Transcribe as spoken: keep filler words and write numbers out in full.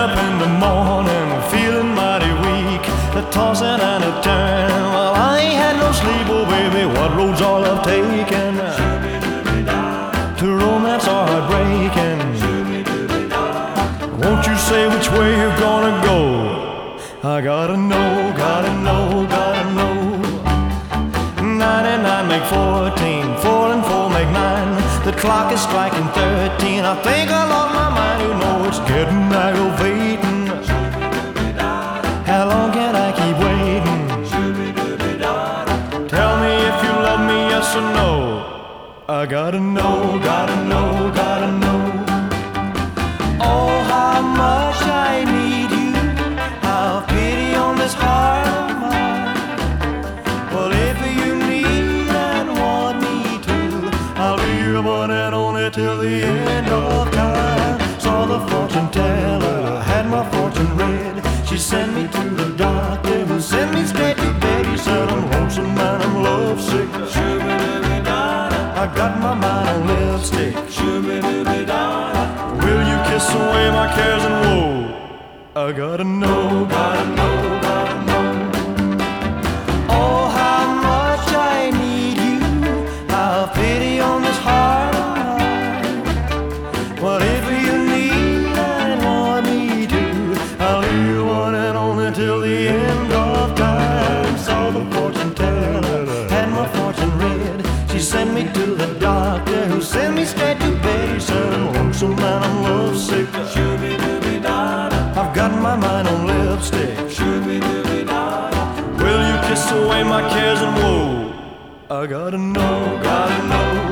up in the morning, feeling mighty weak, a tossing and a turn. Well, I ain't had no sleep, oh baby, what roads all I've taken to romance or heartbreaking. Won't you say which way you're gonna go? I gotta know, gotta know, gotta know. Nine and nine make fourteen, four and four make nine. The clock is striking thirteen. I think I lost my mind. You know it's getting aggravating. How long can I keep waiting? Tell me if you love me, yes or no. I gotta know, gotta know, gotta know. Oh, how much I need you. Have pity on this heart of mine. Well, if you need and want me to, I'll be your one and only till the end of time. Saw the fortune teller, had my fortune read. She sent me to the doctor who sent me straight to bed. He said I'm lonesome and I'm lovesick. I got my mind on lipstick. Will you kiss away my cares and woe? I gotta know, gotta know, gotta know. Oh, how much I need you. Have pity on this heart of mine. Whatever you need and want me to, I'll be your one and only till the end of time. Saw the fortune teller, had my fortune read. She sent me to the doctor who sent me straight to bed. He said I'm lonesome and I'm lovesick. I've got my mind on lipstick. Will you kiss away my cares and woe? I gotta know, gotta know.